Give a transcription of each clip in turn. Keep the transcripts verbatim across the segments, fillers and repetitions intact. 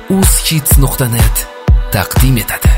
uzhits nuqta net taqdim etadi.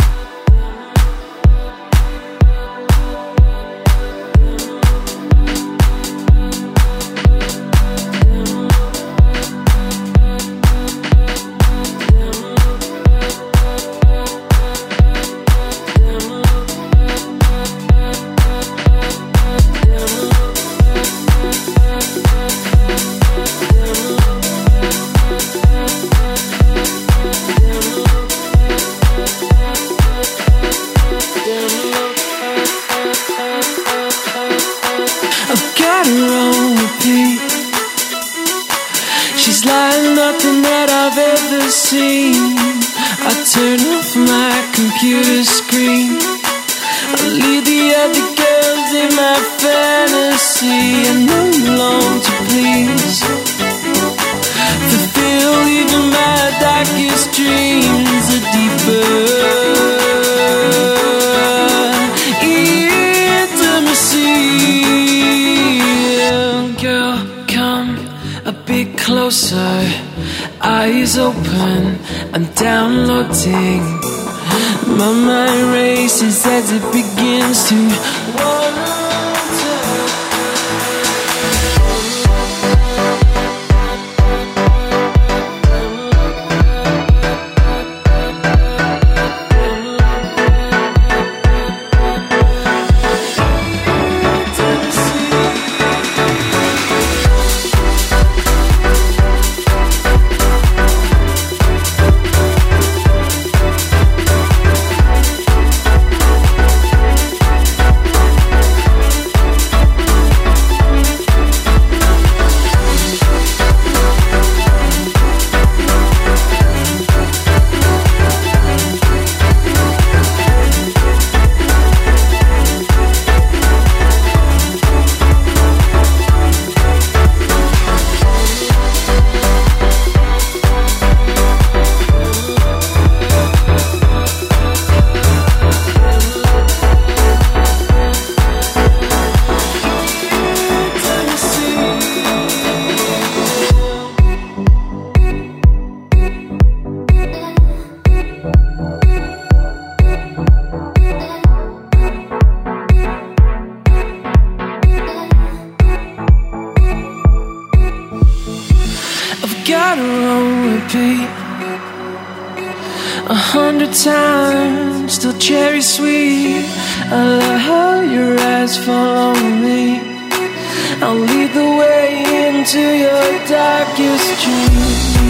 She's like nothing that I've ever seen. I turn off my computer screen. I leave the other girls in my fantasy, and I'm long to please, fulfill even my darkest dreams. A deeper intimacy. Girl, come a bit closer, eyes open, I'm downloading. My mind races as it begins to wander. Got her on repeat a hundred times, still cherry sweet. I love how your eyes follow me. I'll lead the way into your darkest dreams.